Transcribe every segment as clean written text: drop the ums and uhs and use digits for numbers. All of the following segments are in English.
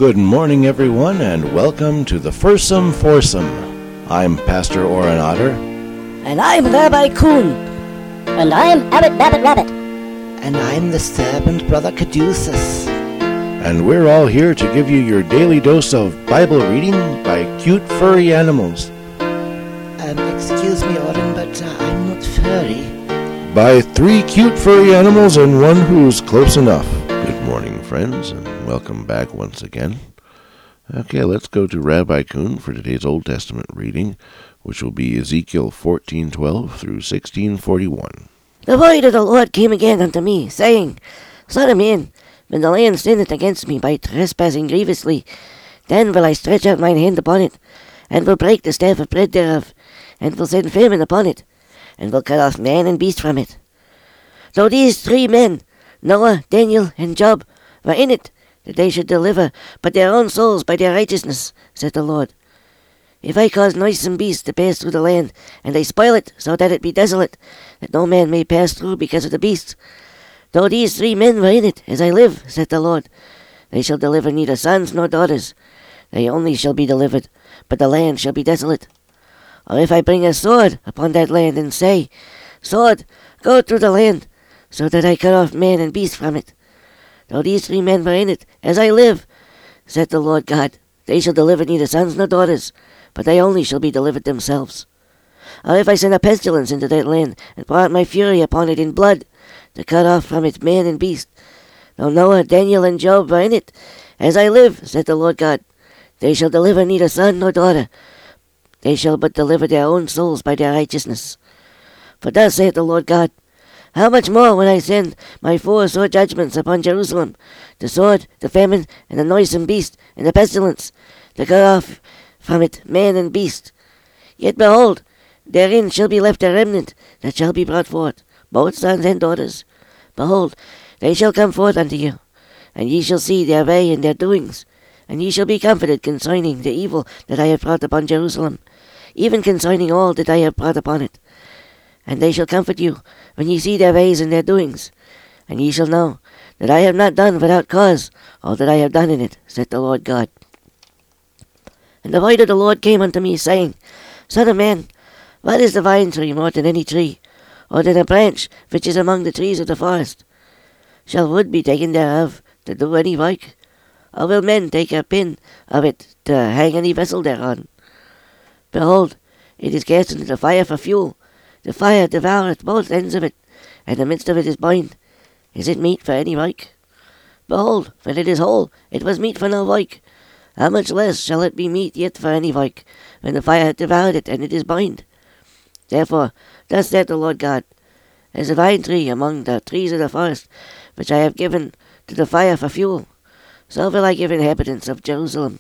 Good morning, everyone, and welcome to the Fursome Foursome. I'm Pastor Oren Otter. And I'm Rabbi Kuhn. And I'm Abbot Babbitt Rabbit. And I'm the servant Brother Caduceus. And we're all here to give you your daily dose of Bible reading by cute furry animals. Excuse me, Oren, but I'm not furry. By 3 cute furry animals and one who's close enough. Good morning, friends, and welcome back once again. Okay, let's go to Rabbi Kuhn for today's Old Testament reading, which will be Ezekiel 14:12 through 16:41. The word of the Lord came again unto me, saying, Son of man, when the land sinneth against me by trespassing grievously, then will I stretch out mine hand upon it, and will break the staff of bread thereof, and will send famine upon it, and will cut off man and beast from it. So these 3 men, Noah, Daniel, and Job, were in it, that they should deliver but their own souls by their righteousness, said the Lord. If I cause noisome beasts to pass through the land, and they spoil it, so that it be desolate, that no man may pass through because of the beasts, though these 3 men were in it, as I live, said the Lord, they shall deliver neither sons nor daughters. They only shall be delivered, but the land shall be desolate. Or if I bring a sword upon that land, and say, Sword, go through the land, so that I cut off man and beast from it. Though these 3 men were in it, as I live, said the Lord God, they shall deliver neither sons nor daughters, but they only shall be delivered themselves. Or if I send a pestilence into that land, and pour out my fury upon it in blood, to cut off from it man and beast, though Noah, Daniel, and Job were in it, as I live, said the Lord God, they shall deliver neither son nor daughter, they shall but deliver their own souls by their righteousness. For thus saith the Lord God, how much more when I send my 4 sore judgments upon Jerusalem, the sword, the famine, and the noisome beast, and the pestilence, to cut off from it man and beast. Yet behold, therein shall be left a remnant that shall be brought forth, both sons and daughters. Behold, they shall come forth unto you, and ye shall see their way and their doings, and ye shall be comforted concerning the evil that I have brought upon Jerusalem, even concerning all that I have brought upon it. And they shall comfort you when ye see their ways and their doings, and ye shall know that I have not done without cause all that I have done in it, said the Lord God. And the word of the Lord came unto me, saying, Son of man, what is the vine tree more than any tree, or than a branch which is among the trees of the forest? Shall wood be taken thereof to do any work? Or will men take a pin of it to hang any vessel thereon? Behold, it is cast into the fire for fuel. The fire devoureth both ends of it, and the midst of it is burned. Is it meat for any work? Behold, when it is whole, it was meat for no work. How much less shall it be meat yet for any work, when the fire hath devoured it, and it is burned? Therefore, thus saith the Lord God, as a vine tree among the trees of the forest, which I have given to the fire for fuel, so will I give inhabitants of Jerusalem.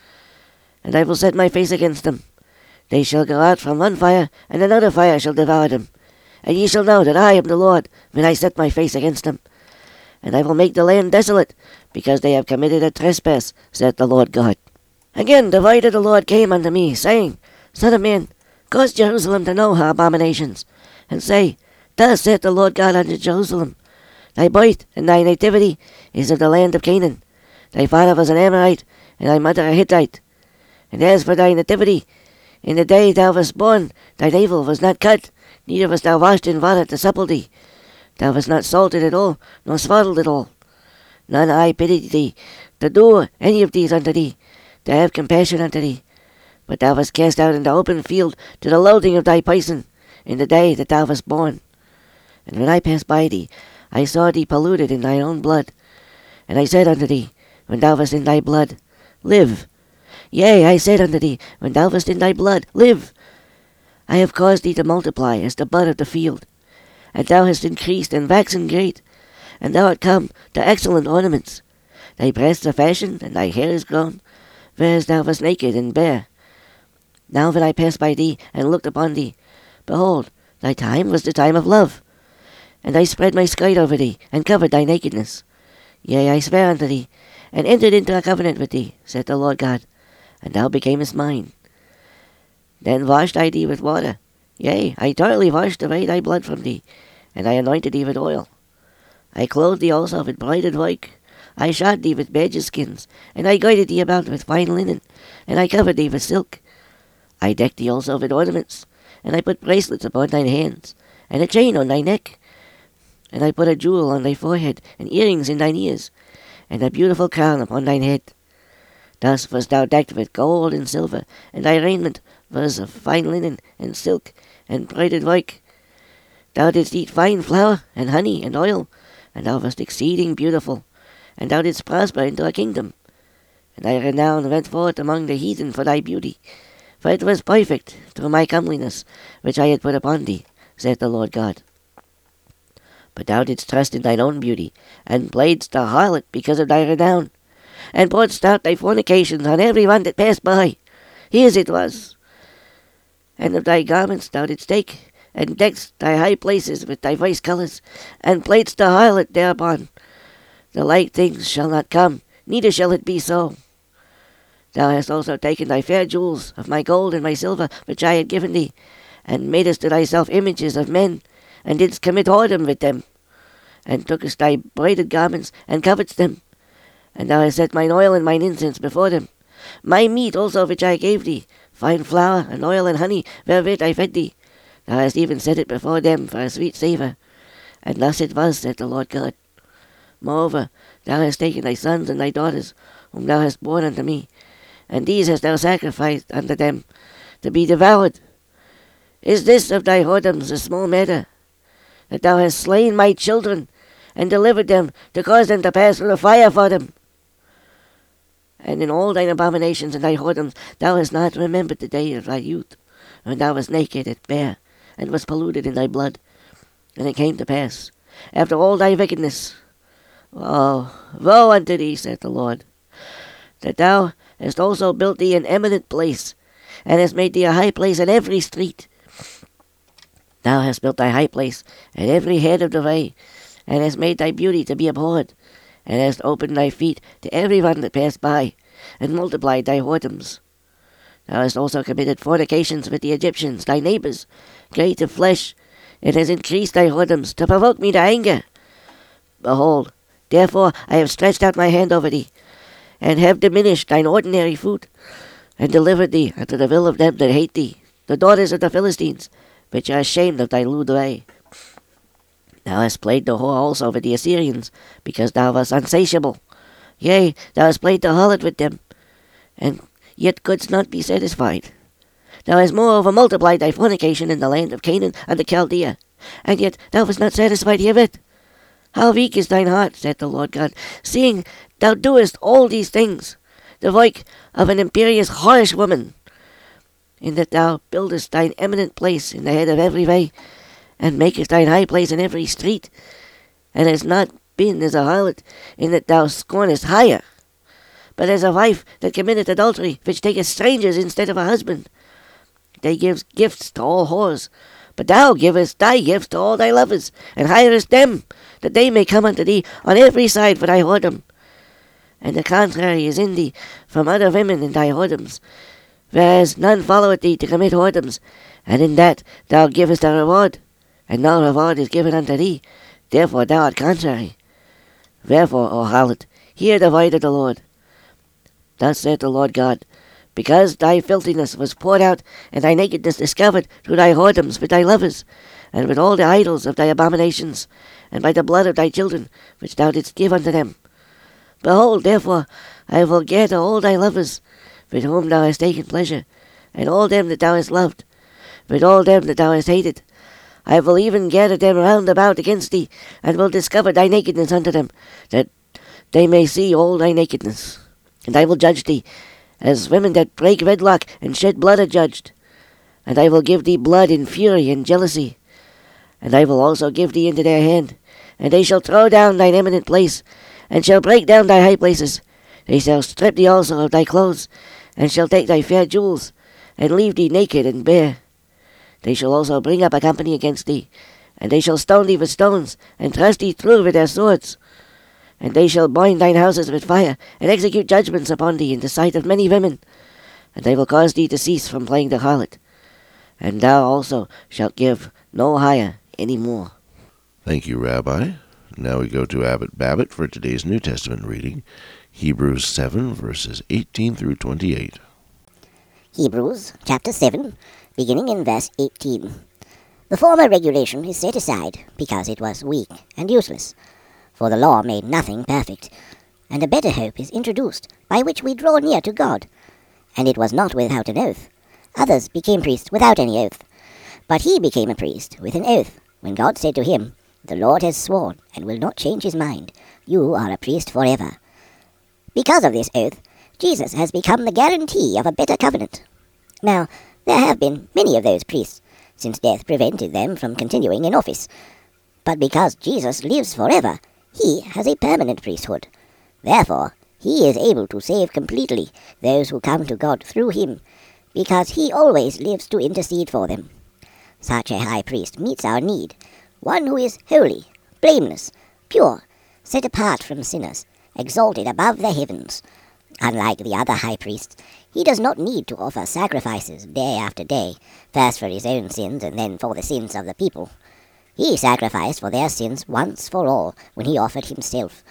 And I will set my face against them. They shall go out from one fire, and another fire shall devour them. And ye shall know that I am the Lord, when I set my face against them. And I will make the land desolate, because they have committed a trespass, saith the Lord God. Again the word of the Lord came unto me, saying, Son of man, cause Jerusalem to know her abominations, and say, Thus saith the Lord God unto Jerusalem, Thy birth and thy nativity is of the land of Canaan. Thy father was an Amorite, and thy mother a Hittite. And as for thy nativity, in the day thou wast born, thy navel was not cut, neither wast thou washed in water to supple thee. Thou wast not salted at all, nor swaddled at all. None I pitied thee, to do any of these unto thee, to have compassion unto thee. But thou wast cast out in the open field to the loathing of thy person, in the day that thou wast born. And when I passed by thee, I saw thee polluted in thine own blood. And I said unto thee, when thou wast in thy blood, Live. Yea, I said unto thee, when thou wast in thy blood, Live. I have caused thee to multiply as the bud of the field, and thou hast increased and waxen great, and thou art come to excellent ornaments. Thy breasts are fashioned, and thy hair is grown, whereas thou wast naked and bare. Now when I passed by thee, and looked upon thee, behold, thy time was the time of love. And I spread my skirt over thee, and covered thy nakedness. Yea, I swear unto thee, and entered into a covenant with thee, saith the Lord God, and thou becamest mine. Then washed I thee with water. Yea, I thoroughly washed away thy blood from thee, and I anointed thee with oil. I clothed thee also with broidered work, I shod thee with badger skins, and I girded thee about with fine linen, and I covered thee with silk. I decked thee also with ornaments, and I put bracelets upon thine hands, and a chain on thy neck, and I put a jewel on thy forehead, and earrings in thine ears, and a beautiful crown upon thine head. Thus wast thou decked with gold and silver, and thy raiment was of fine linen and silk and broidered work. Thou didst eat fine flour and honey and oil, and thou wast exceeding beautiful, and thou didst prosper into a kingdom. And thy renown went forth among the heathen for thy beauty, for it was perfect through my comeliness, which I had put upon thee, saith the Lord God. But thou didst trust in thine own beauty, and playedst the harlot because of thy renown, and pouredst out thy fornications on every one that passed by. His it was. And of thy garments thou didst take, and deckedst thy high places with diverse colours, and playedst the harlot thereupon. The like things shall not come, neither shall it be so. Thou hast also taken thy fair jewels of my gold and my silver, which I had given thee, and madest to thyself images of men, and didst commit whoredom with them, and tookest thy braided garments, and coveredst them. And thou hast set mine oil and mine incense before them. My meat also which I gave thee, fine flour and oil and honey, wherewith I fed thee, thou hast even set it before them for a sweet savour. And thus it was, saith the Lord God. Moreover, thou hast taken thy sons and thy daughters, whom thou hast borne unto me, and these hast thou sacrificed unto them, to be devoured. Is this of thy whoredoms a small matter, that thou hast slain my children, and delivered them to cause them to pass through the fire for them? And in all thine abominations and thy whoredoms thou hast not remembered the day of thy youth, when thou wast naked and bare, and wast polluted in thy blood. And it came to pass, after all thy wickedness, woe unto thee, saith the Lord, that thou hast also built thee an eminent place, and hast made thee a high place in every street. Thou hast built thy high place at every head of the way, and hast made thy beauty to be abhorred, and hast opened thy feet to every one that passed by, and multiplied thy whoredoms. Thou hast also committed fornications with the Egyptians, thy neighbours, great of flesh, and hast increased thy whoredoms to provoke me to anger. Behold, therefore I have stretched out my hand over thee, and have diminished thine ordinary food, and delivered thee unto the will of them that hate thee, the daughters of the Philistines, which are ashamed of thy lewd way. Thou hast played the whore also with the Assyrians, because thou wast unsatiable. Yea, thou hast played the harlot with them, and yet couldst not be satisfied. Thou hast moreover multiplied thy fornication in the land of Canaan and the Chaldea, and yet thou wast not satisfied herewith. How weak is thine heart, saith the Lord God, seeing thou doest all these things, the work of an imperious harsh woman, in that thou buildest thine eminent place in the head of every way, and makest thine high place in every street, and hast not been as a harlot, in that thou scornest hire, but as a wife that committeth adultery, which taketh strangers instead of a husband. They give gifts to all whores, but thou givest thy gifts to all thy lovers, and hirest them, that they may come unto thee on every side for thy whoredom. And the contrary is in thee from other women in thy whoredoms, whereas none followeth thee to commit whoredoms, and in that thou givest a reward, and no reward is given unto thee, therefore thou art contrary. Wherefore, O harlot, hear the word of the Lord. Thus saith the Lord God, because thy filthiness was poured out, and thy nakedness discovered through thy whoredoms with thy lovers, and with all the idols of thy abominations, and by the blood of thy children, which thou didst give unto them. Behold, therefore, I will gather all thy lovers, with whom thou hast taken pleasure, and all them that thou hast loved, with all them that thou hast hated. I will even gather them round about against thee, and will discover thy nakedness unto them, that they may see all thy nakedness. And I will judge thee, as women that break wedlock and shed blood are judged. And I will give thee blood in fury and jealousy. And I will also give thee into their hand, and they shall throw down thine eminent place, and shall break down thy high places. They shall strip thee also of thy clothes, and shall take thy fair jewels, and leave thee naked and bare. They shall also bring up a company against thee, and they shall stone thee with stones, and thrust thee through with their swords. And they shall burn thine houses with fire, and execute judgments upon thee in the sight of many women. And they will cause thee to cease from playing the harlot. And thou also shalt give no hire any more. Thank you, Rabbi. Now we go to Abbot Babbitt for today's New Testament reading, Hebrews 7, verses 18 through 28. Hebrews chapter 7, beginning in verse 18. The former regulation is set aside because it was weak and useless, for the law made nothing perfect, and a better hope is introduced by which we draw near to God. And it was not without an oath. Others became priests without any oath, but he became a priest with an oath, when God said to him, "The Lord has sworn and will not change his mind. You are a priest forever." Because of this oath, Jesus has become the guarantee of a better covenant. Now, there have been many of those priests, since death prevented them from continuing in office. But because Jesus lives forever, he has a permanent priesthood. Therefore, he is able to save completely those who come to God through him, because he always lives to intercede for them. Such a high priest meets our need, one who is holy, blameless, pure, set apart from sinners, exalted above the heavens. Unlike the other high priests, he does not need to offer sacrifices day after day, first for his own sins and then for the sins of the people. He sacrificed for their sins once for all when he offered himself.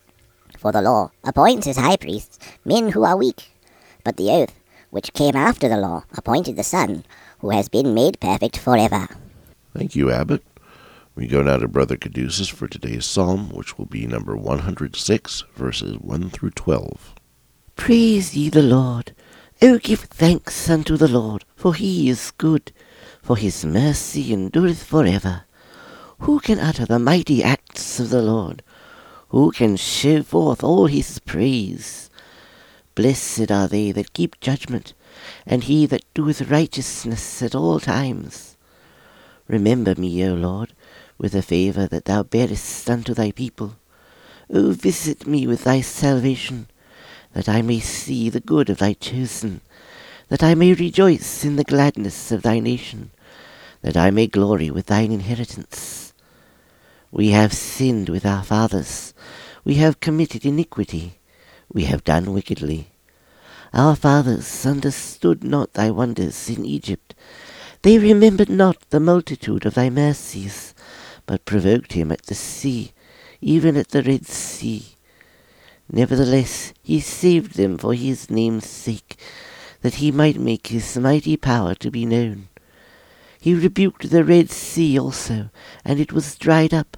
For the law appoints as high priests men who are weak, but the oath, which came after the law, appointed the Son, who has been made perfect forever. Thank you, Abbot. We go now to Brother Caduceus for today's psalm, which will be number 106, verses 1 through 12. Praise ye the Lord. O give thanks unto the Lord, for he is good, for his mercy endureth forever. Who can utter the mighty acts of the Lord? Who can show forth all his praise? Blessed are they that keep judgment, and he that doeth righteousness at all times. Remember me, O Lord, with the favour that thou bearest unto thy people. O visit me with thy salvation, that I may see the good of thy chosen, that I may rejoice in the gladness of thy nation, that I may glory with thine inheritance. We have sinned with our fathers, we have committed iniquity, we have done wickedly. Our fathers understood not thy wonders in Egypt. They remembered not the multitude of thy mercies, but provoked him at the sea, even at the Red Sea. Nevertheless he saved them for his name's sake, that he might make his mighty power to be known. He rebuked the Red Sea also, and it was dried up.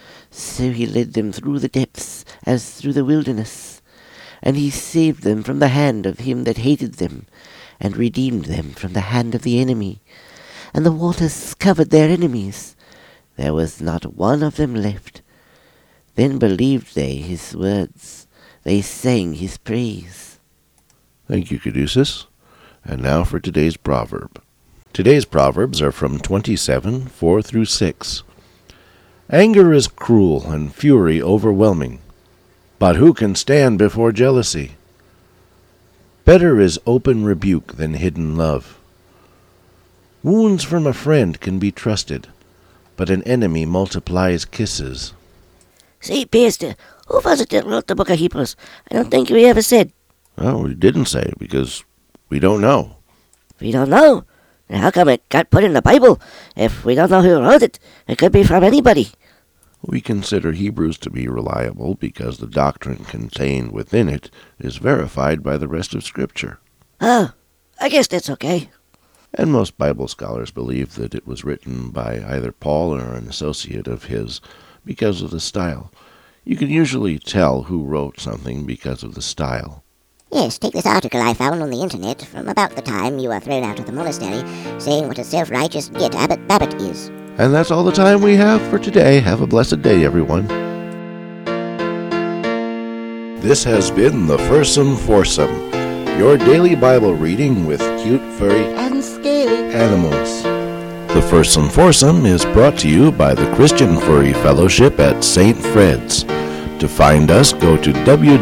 So he led them through the depths as through the wilderness. And he saved them from the hand of him that hated them, and redeemed them from the hand of the enemy. And the waters covered their enemies. There was not one of them left. Then believed they his words. They sang his praise. Thank you, Caduceus. And now for today's proverb. Today's proverbs are from 27, 4 through 6. Anger is cruel and fury overwhelming, but who can stand before jealousy? Better is open rebuke than hidden love. Wounds from a friend can be trusted, but an enemy multiplies kisses. Say, Pastor, who was it that wrote the book of Hebrews? I don't think we ever said. Well, we didn't say, because we don't know. We don't know? Then how come it got put in the Bible? If we don't know who wrote it, it could be from anybody. We consider Hebrews to be reliable because the doctrine contained within it is verified by the rest of Scripture. Oh, I guess that's okay. And most Bible scholars believe that it was written by either Paul or an associate of his because of the style. You can usually tell who wrote something because of the style. Yes, take this article I found on the internet from about the time you were thrown out of the monastery, saying what a self-righteous git Abbot Babbitt is. And that's all the time we have for today. Have a blessed day, everyone. This has been the Fursome Foursome, your daily Bible reading with cute, furry, And scaly animals. The Fursome Foursome is brought to you by the Christian Furry Fellowship at St. Fred's. To find us, go to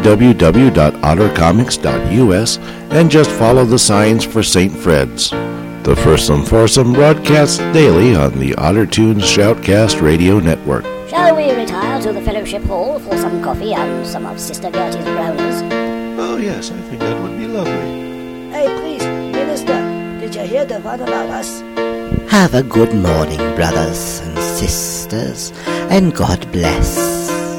www.ottercomics.us and just follow the signs for St. Fred's. The Fursome Foursome broadcasts daily on the OtterTunes Shoutcast Radio Network. Shall we retire to the fellowship hall for some coffee and some of Sister Gertie's brownies? Oh yes, I think that would be lovely. Hey, priest, minister, did you hear the one about us? Have a good morning, brothers and sisters, and God bless.